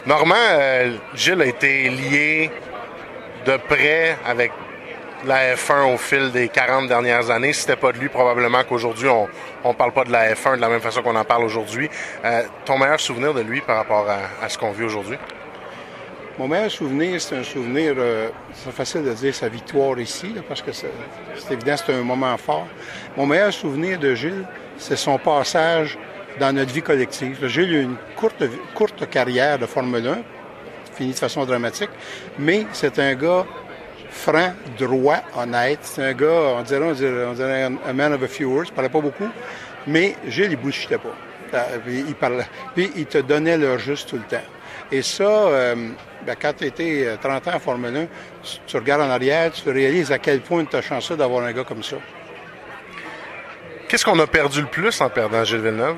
Normand, Gilles a été lié de près avec la F1 au fil des 40 dernières années. Si c'était pas de lui, probablement qu'aujourd'hui, on parle pas de la F1 de la même façon qu'on en parle aujourd'hui. Ton meilleur souvenir de lui par rapport à ce qu'on vit aujourd'hui? Mon meilleur souvenir, c'est un souvenir, c'est facile de dire sa victoire ici, là, parce que c'est évident, c'est un moment fort. Mon meilleur souvenir de Gilles, c'est son passage dans notre vie collective. Gilles a eu une courte carrière de Formule 1, finie de façon dramatique, mais c'est un gars franc, droit, honnête. C'est un gars, on dirait un man of a few words, il parlait pas beaucoup, mais Gilles, il bullshitait pas. Il parlait, puis il te donnait l'heure juste tout le temps. Et ça, quand tu étais 30 ans en Formule 1, tu regardes en arrière, tu réalises à quel point tu as chanceux d'avoir un gars comme ça. Qu'est-ce qu'on a perdu le plus en perdant Gilles Villeneuve?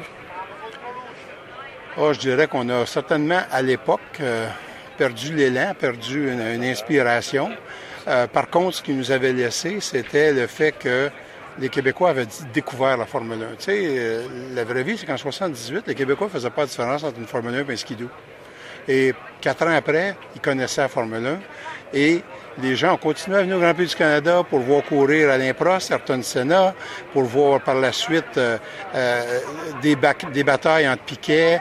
Je dirais qu'on a certainement, à l'époque, perdu l'élan, perdu une inspiration. Par contre, ce qu'il nous avait laissé, c'était le fait que les Québécois avaient découvert la Formule 1. Tu sais, la vraie vie, c'est qu'en 78, les Québécois ne faisaient pas de différence entre une Formule 1 et un skidoo. Et 4 ans après, ils connaissaient la Formule 1. Et les gens ont continué à venir au Grand Prix du Canada pour voir courir Alain Prost, Ayrton Senna, pour voir par la suite des batailles entre Piquet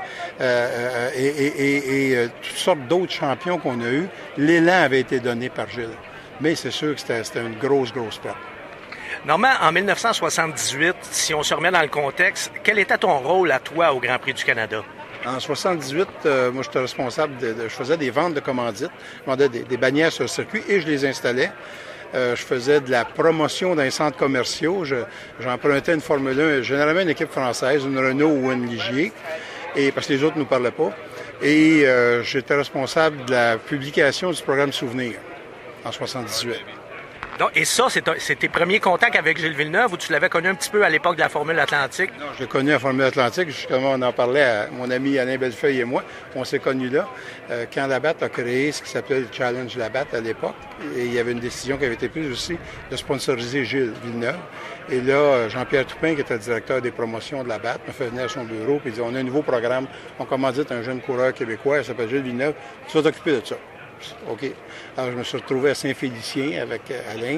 et toutes sortes d'autres champions qu'on a eus. L'élan avait été donné par Gilles. Mais c'est sûr que c'était une grosse perte. Normand, en 1978, si on se remet dans le contexte, quel était ton rôle à toi au Grand Prix du Canada? En 78, moi, j'étais responsable je faisais des ventes de commandites. Je vendais des bannières sur le circuit et je les installais. Je faisais de la promotion dans les centres commerciaux. J'empruntais une Formule 1, généralement une équipe française, une Renault ou une Ligier, et parce que les autres ne nous parlaient pas. Et j'étais responsable de la publication du programme Souvenir en 78. Donc, et ça, c'est tes premiers contacts avec Gilles Villeneuve ou tu l'avais connu un petit peu à l'époque de la Formule Atlantique? Non, je l'ai connu à la Formule Atlantique. Justement, on en parlait à mon ami Alain Bellefeuille et moi. On s'est connus là. Quand Labatt a créé ce qui s'appelait le Challenge Labatt à l'époque, et il y avait une décision qui avait été prise aussi de sponsoriser Gilles Villeneuve. Et là, Jean-Pierre Toupin, qui était le directeur des promotions de Labatt, me fait venir à son bureau et il dit, on a un nouveau programme. On commandite un jeune coureur québécois, il s'appelle Gilles Villeneuve. Tu vas t'occuper de ça. OK. Alors, je me suis retrouvé à Saint-Félicien avec Alain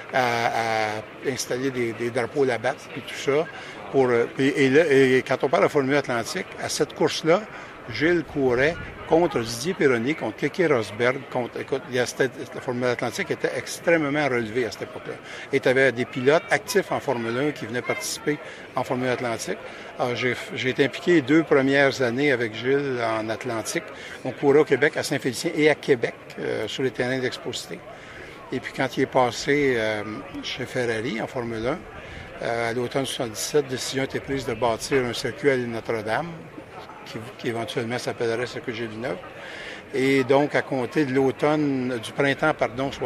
à installer des drapeaux Labatt et tout ça. Et quand on parle de la Formule Atlantique, à cette course-là, Gilles courait contre Didier Pironi, contre Keke Rosberg. La Formule Atlantique était extrêmement relevée à cette époque-là. Et tu avais des pilotes actifs en Formule 1 qui venaient participer en Formule Atlantique. Alors, j'ai été impliqué les 2 premières années avec Gilles en Atlantique. On courait au Québec, à Saint-Félicien et à Québec, sur les terrains d'Exposité. Et puis, quand il est passé chez Ferrari en Formule 1, à l'automne 77, décision a été prise de bâtir un circuit à l'île Notre-Dame, qui éventuellement s'appellerait Circuit Gilles Villeneuve. Et donc, à compter de du printemps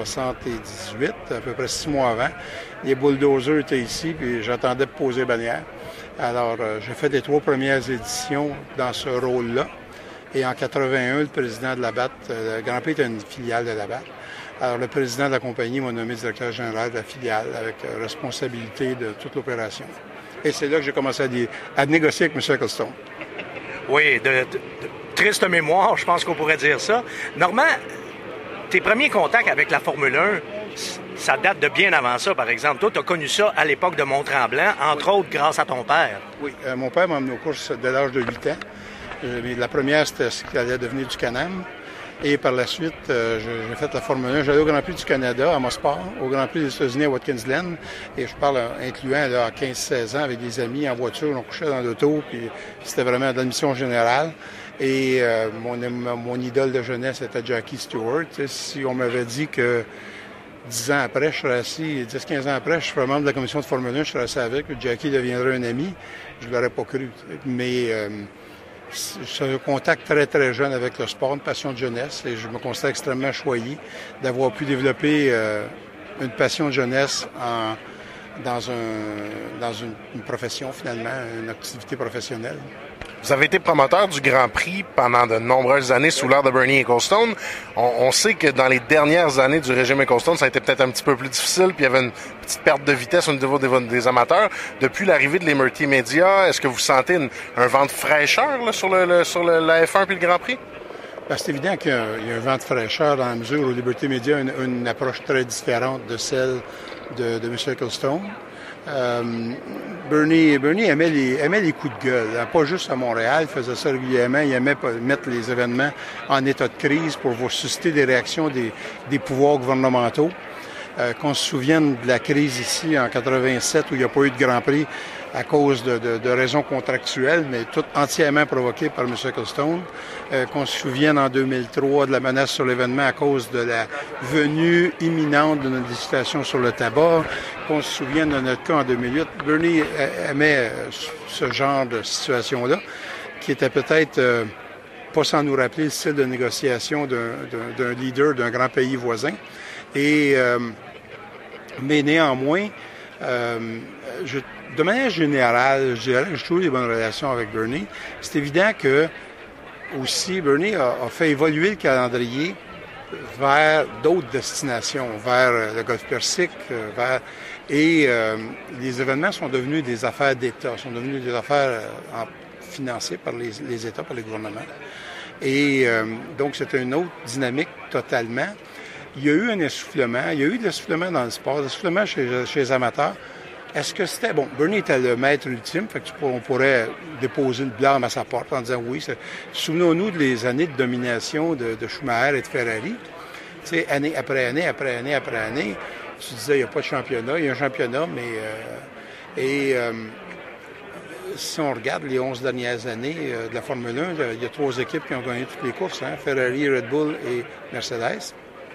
78, à peu près 6 mois avant, les bulldozers étaient ici, puis j'attendais de poser bannière. Alors, j'ai fait les 3 premières éditions dans ce rôle-là. Et en 81, le président de Labatt, le Grand Prix était une filiale de Labatt. Alors, le président de la compagnie m'a nommé directeur général de la filiale avec responsabilité de toute l'opération. Et c'est là que j'ai commencé à négocier avec M. Ecclestone. Oui, de triste mémoire, je pense qu'on pourrait dire ça. Normand, tes premiers contacts avec la Formule 1, ça date de bien avant ça, par exemple. Toi, tu as connu ça à l'époque de Mont-Tremblant, entre autres grâce à ton père. Oui, mon père m'a emmené aux courses dès l'âge de 8 ans. La première, c'était ce qui allait devenir du Can-Am. Et par la suite, j'ai fait la Formule 1. J'allais au Grand Prix du Canada, à Mosport, au Grand Prix des États-Unis à Watkins Glen. Et je parle incluant là, à 15-16 ans avec des amis en voiture. On couchait dans l'auto, puis c'était vraiment de l'admission générale. Et mon idole de jeunesse était Jackie Stewart. Si on m'avait dit que 10 ans après, je serais assis, 10-15 ans après, je serais membre de la commission de Formule 1, je serais assis avec, Jackie deviendrait un ami, je ne l'aurais pas cru. Mais c'est un contact très, très jeune avec le sport, une passion de jeunesse, et je me considère extrêmement choyé d'avoir pu développer une passion de jeunesse dans une profession, finalement, une activité professionnelle. Vous avez été promoteur du Grand Prix pendant de nombreuses années sous l'ère de Bernie Ecclestone. On sait que dans les dernières années du régime Ecclestone, ça a été peut-être un petit peu plus difficile, puis il y avait une petite perte de vitesse au niveau des amateurs. Depuis l'arrivée de l'Emerty Media, est-ce que vous sentez un vent de fraîcheur là, sur la F1 puis le Grand Prix? Ben, c'est évident qu'il y a un vent de fraîcheur dans la mesure où Liberté Média a une approche très différente de celle de M. Ecclestone. Bernie aimait les coups de gueule, hein, pas juste à Montréal, il faisait ça régulièrement, il aimait mettre les événements en état de crise pour susciter des réactions des pouvoirs gouvernementaux. Qu'on se souvienne de la crise ici en 87 où il n'y a pas eu de Grand Prix à cause de raisons contractuelles, mais tout entièrement provoquées par M. Ecclestone. Qu'on se souvienne en 2003 de la menace sur l'événement à cause de la venue imminente de notre législation sur le tabac. Qu'on se souvienne de notre cas en 2008. Bernie aimait ce genre de situation-là, qui était peut-être pas sans nous rappeler le style de négociation d'un leader d'un grand pays voisin. Mais néanmoins, de manière générale, je dirais que j'ai toujours des bonnes relations avec Bernie. C'est évident que aussi Bernie a fait évoluer le calendrier vers d'autres destinations, vers le Golfe Persique, les événements sont devenus des affaires d'État, sont devenus des affaires financées par les États, par les gouvernements. Donc, c'était une autre dynamique totalement. Il y a eu un essoufflement. Il y a eu de l'essoufflement dans le sport, de l'essoufflement chez les amateurs. Est-ce que c'était... Bon, Bernie était le maître ultime, fait qu'on pourrait déposer le blâme à sa porte en disant oui. Souvenons-nous des années de domination de Schumacher et de Ferrari. Tu sais, année après année, après année, après année, tu disais, il n'y a pas de championnat. Il y a un championnat, mais... si on regarde les 11 dernières années de la Formule 1, il y a 3 équipes qui ont gagné toutes les courses, hein, Ferrari, Red Bull et Mercedes.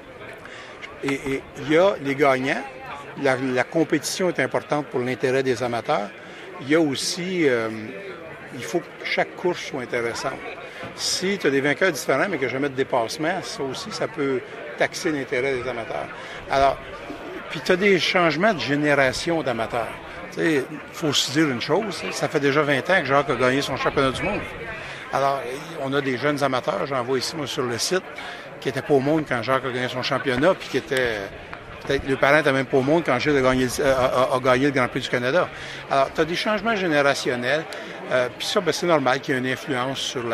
Et il y a les gagnants. La compétition est importante pour l'intérêt des amateurs. Il y a aussi, il faut que chaque course soit intéressante. Si tu as des vainqueurs différents, mais que jamais de dépassement, ça aussi, ça peut taxer l'intérêt des amateurs. Alors, puis tu as des changements de génération d'amateurs. Tu sais, il faut se dire une chose, ça fait déjà 20 ans que Jacques a gagné son championnat du monde. Alors, on a des jeunes amateurs, j'en vois ici, moi, sur le site, qui n'étaient pas au monde quand Jacques a gagné son championnat, puis qui étaient... Peut-être le parent n'était même pas au monde quand Gilles a gagné le Grand Prix du Canada. Alors, tu as des changements générationnels, puis ça, c'est normal qu'il y ait une influence sur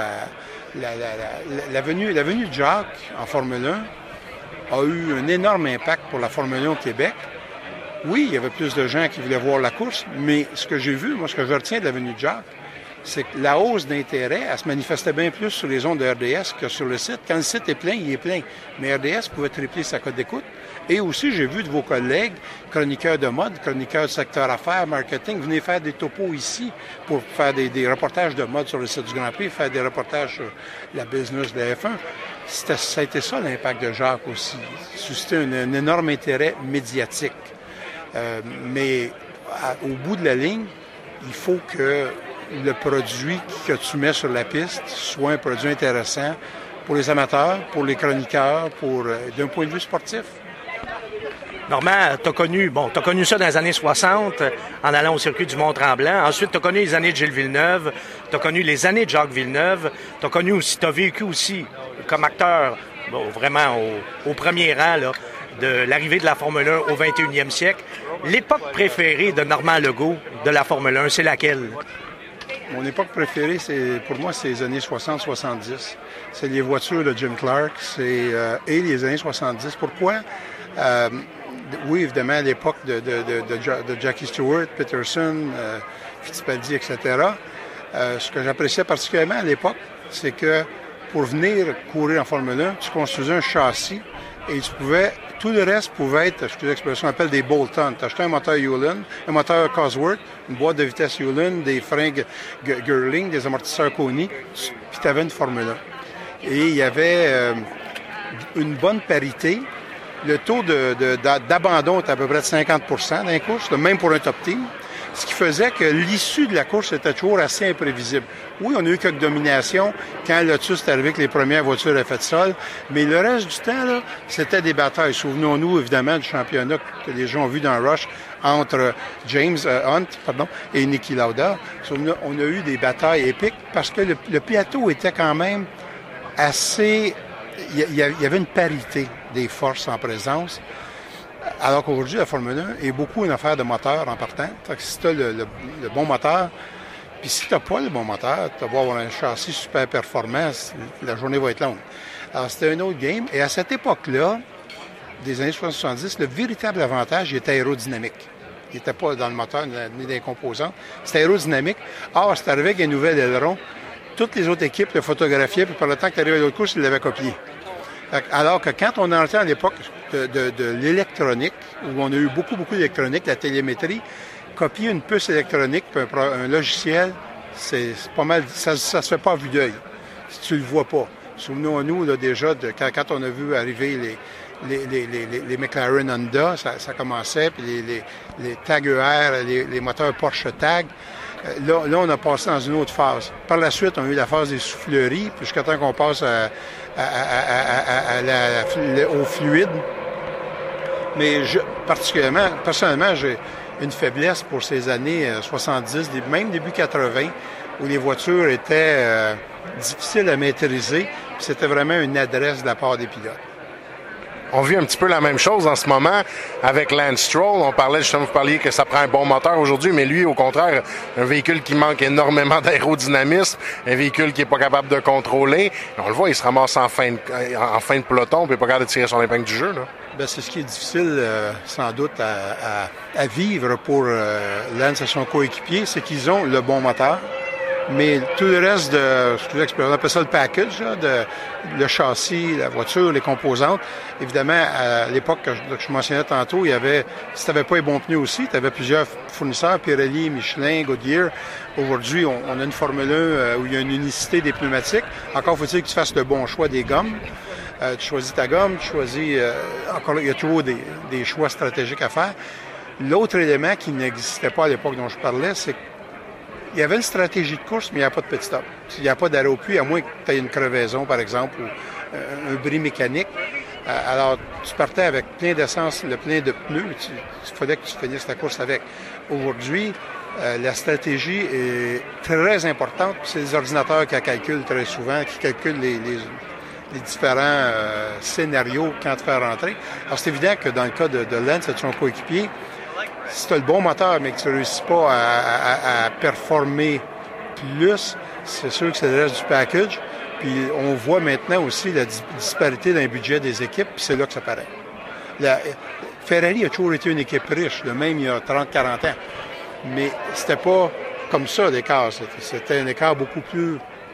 la venue de Jacques en Formule 1 a eu un énorme impact pour la Formule 1 au Québec. Oui, il y avait plus de gens qui voulaient voir la course, mais ce que j'ai vu, moi, ce que je retiens de la venue de Jacques, c'est que la hausse d'intérêt, elle se manifestait bien plus sur les ondes de RDS que sur le site. Quand le site est plein, il est plein. Mais RDS pouvait tripler sa cote d'écoute. Et aussi, j'ai vu de vos collègues, chroniqueurs de mode, chroniqueurs du secteur affaires, marketing, venez faire des topos ici pour faire des reportages de mode sur le site du Grand Prix, faire des reportages sur la business de la F1. Ça a été ça l'impact de Jacques aussi. Susciter un énorme intérêt médiatique. Mais au bout de la ligne, il faut que le produit que tu mets sur la piste soit un produit intéressant pour les amateurs, pour les chroniqueurs, d'un point de vue sportif. Normand, t'as connu ça dans les années 60 en allant au circuit du Mont-Tremblant. Ensuite, t'as connu les années de Gilles Villeneuve, t'as connu les années de Jacques Villeneuve, t'as vécu aussi comme acteur, vraiment au premier rang là, de l'arrivée de la Formule 1 au 21e siècle. L'époque préférée de Normand Legault de la Formule 1, c'est laquelle? Mon époque préférée, pour moi, c'est les années 60-70. C'est les voitures de Jim Clark et les années 70. Pourquoi? Oui, évidemment, à l'époque de Jackie Stewart, Peterson, Fittipaldi, etc. Ce que j'appréciais particulièrement à l'époque, c'est que pour venir courir en Formule 1, tu construisais un châssis et tout le reste pouvait être, excusez l'expression, on appelle des bolt-on. Tu achetais un moteur Hewland, un moteur Cosworth, une boîte de vitesse Hewland, des freins Girling, des amortisseurs Koni, puis tu avais une Formule 1. Et il y avait une bonne parité. Le taux d'abandon était à peu près de 50 % dans les courses, même pour un top team. Ce qui faisait que l'issue de la course était toujours assez imprévisible. Oui, on a eu quelques dominations quand Lotus est arrivé que les premières voitures avaient fait sol, mais le reste du temps, là, c'était des batailles. Souvenons-nous évidemment du championnat que les gens ont vu dans Rush entre James Hunt et Niki Lauda. On a eu des batailles épiques parce que le plateau était quand même assez... Il y avait une parité des forces en présence. Alors qu'aujourd'hui, la Formule 1 est beaucoup une affaire de moteur en partant. Fait que si tu as le bon moteur, Puis si tu n'as pas le bon moteur, tu vas avoir un châssis super performant, la journée va être longue. Alors, c'était un autre game. Et à cette époque-là, des années 70, le véritable avantage, il était aérodynamique. Il n'était pas dans le moteur ni dans les composants. C'était aérodynamique. Or, c'est arrivé avec un nouvel aileron. Toutes les autres équipes le photographiaient, puis par le temps que tu arrives à l'autre course, ils l'avaient copié. Alors que quand on est entré à l'époque de l'électronique, où on a eu beaucoup d'électronique, la télémétrie, copier une puce électronique, un logiciel, c'est pas mal, ça se fait pas à vue d'œil, si tu le vois pas. Souvenons-nous là, déjà, quand on a vu arriver les McLaren Honda, ça commençait, puis les TAG ER, les moteurs Porsche TAG. Là, on a passé dans une autre phase. Par la suite, on a eu la phase des souffleries, puis jusqu'à temps qu'on passe au fluide. Mais personnellement, j'ai une faiblesse pour ces années 70, même début 80, où les voitures étaient difficiles à maîtriser, puis c'était vraiment une adresse de la part des pilotes. On vit un petit peu la même chose en ce moment avec Lance Stroll. On parlait justement, vous parliez que ça prend un bon moteur aujourd'hui, mais lui, au contraire, un véhicule qui manque énormément d'aérodynamisme, un véhicule qui n'est pas capable de contrôler. On le voit, il se ramasse en fin de peloton, puis il n'est pas capable de tirer son épingle du jeu, là. Bien, c'est ce qui est difficile, sans doute, à vivre pour Lance et son coéquipier, c'est qu'ils ont le bon moteur. Mais tout le reste on appelle ça le package, là, le châssis, la voiture, les composantes. Évidemment, à l'époque que je mentionnais tantôt, si tu n'avais pas les bons pneus aussi, tu avais plusieurs fournisseurs, Pirelli, Michelin, Goodyear. Aujourd'hui, on a une Formule 1 où il y a une unicité des pneumatiques. Encore faut-il que tu fasses le bon choix des gommes. Tu choisis ta gomme, tu choisis... encore là, il y a toujours des choix stratégiques à faire. L'autre élément qui n'existait pas à l'époque dont je parlais, c'est qu'il y avait une stratégie de course, mais il n'y a pas de petit stop. Il n'y a pas d'arrêt au puits, à moins que tu aies une crevaison, par exemple, ou un bris mécanique. Alors, tu partais avec plein d'essence, le plein de pneus, il fallait que tu finisses ta course avec. Aujourd'hui, la stratégie est très importante. C'est les ordinateurs qui la calculent très souvent, qui calculent les différents scénarios quand tu fais rentrer. Alors, c'est évident que dans le cas de Lance et de son coéquipier, si tu as le bon moteur, mais que tu ne réussis pas à performer plus, c'est sûr que c'est le reste du package. Puis on voit maintenant aussi la disparité dans le budget des équipes, puis c'est là que ça paraît. Ferrari a toujours été une équipe riche, même il y a 30-40 ans. Mais c'était pas comme ça l'écart. C'était un écart beaucoup plus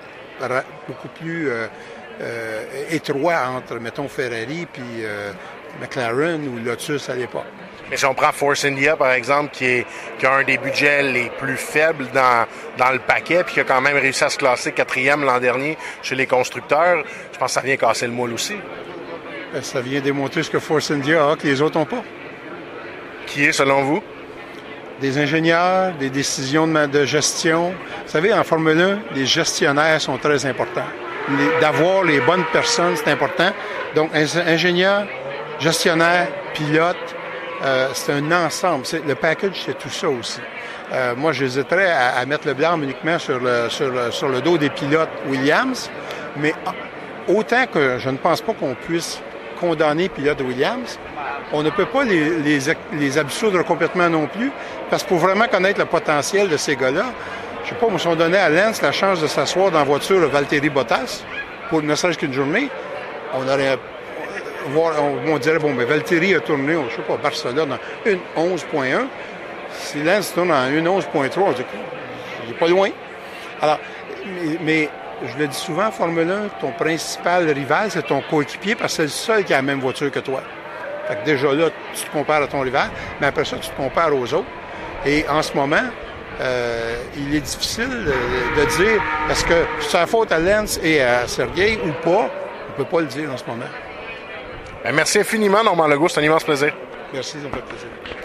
étroit entre, mettons, Ferrari puis McLaren ou Lotus à l'époque. Mais si on prend Force India, par exemple, qui a un des budgets les plus faibles dans le paquet, puis qui a quand même réussi à se classer 4e l'an dernier chez les constructeurs, je pense que ça vient casser le moule aussi. Ça vient démontrer ce que Force India a, que les autres n'ont pas. Qui est, selon vous? Des ingénieurs, des décisions de gestion. Vous savez, en Formule 1, les gestionnaires sont très importants. D'avoir les bonnes personnes, c'est important. Donc, ingénieur, gestionnaire, pilote, c'est un ensemble. Le package, c'est tout ça aussi. Moi, j'hésiterais à mettre le blâme uniquement sur le dos des pilotes Williams, mais autant que je ne pense pas qu'on puisse condamner les pilotes Williams, on ne peut pas les absoudre complètement non plus, parce que pour vraiment connaître le potentiel de ces gars-là, je sais pas, si on donnait à Lance la chance de s'asseoir dans la voiture de Valtteri Bottas, pour ne serait-ce qu'une journée, on dirait, bon, mais Valtteri a tourné, je sais pas, Barcelone en 1.11.1. Si Lance tourne en 1.11.3, on dit qu'il n'est pas loin. Alors, mais je le dis souvent, en Formule 1, ton principal rival, c'est ton coéquipier, parce que c'est le seul qui a la même voiture que toi. Fait que déjà là, tu te compares à ton rival, mais après ça, tu te compares aux autres. Et en ce moment, il est difficile de dire, est-ce que c'est la faute à Lance et à Sergei ou pas? On ne peut pas le dire en ce moment. Merci infiniment, Normand Legault. C'est un immense plaisir. Merci, ça me fait plaisir.